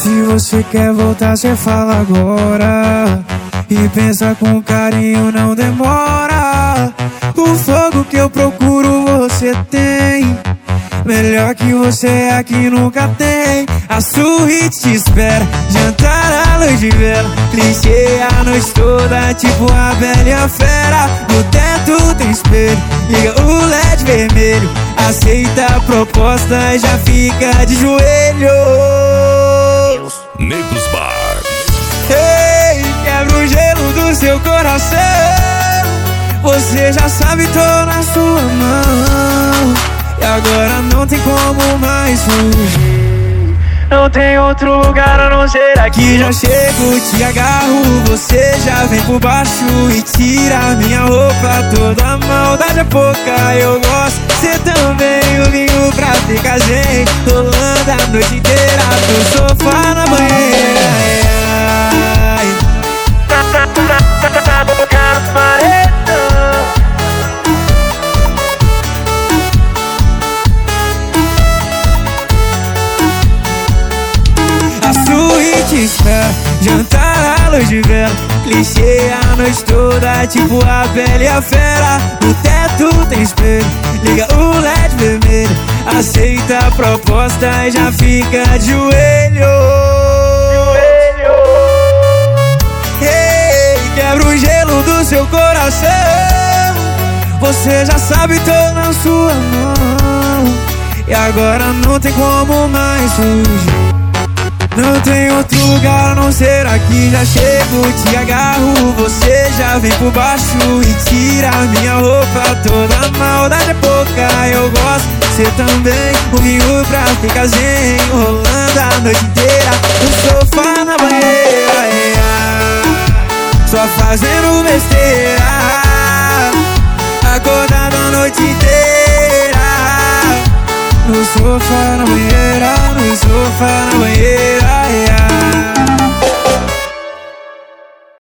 Se você quer voltar, cê fala agora. E pensa com carinho, não demora. O fogo que eu procuro você tem. Melhor que você aqui nunca tem. A suíte te espera, jantar à luz de vela. Clichê a noite toda, tipo a Bela e a Fera. No teto tem espelho, liga o LED vermelho. Aceita a proposta e já fica de joelho. Negros Bar. Ei, quebra o gelo do seu coração. Você já sabe, tô na sua mão. E agora não tem como mais fugir. Não tem outro lugar a não ser aqui. Já chego, te agarro, você já vem por baixo e tira minha roupa toda. A maldade é pouca, eu gosto. Cê também, o vinho pra ficar zen. Rolando a noite inteira do sofá na banheira. Jantar à luz de vela, clichê a noite toda, tipo a Bela e a Fera. No teto tem espelho, liga o LED vermelho. Aceita a proposta e já fica de joelho. Ei, quebra o gelo do seu coração. Você já sabe, tô na sua mão. E agora não tem como mais fugir. Não tem outro lugar a não ser aqui. Já chego, te agarro, você já vem por baixo e tira minha roupa toda. A maldade é pouca, eu gosto. Cê também, o vinho pra ficar zen. Rolando a noite inteira no sofá na banheira. Só fazendo besteira, acordado a noite inteira. No sofá na banheira, no sofá na banheira.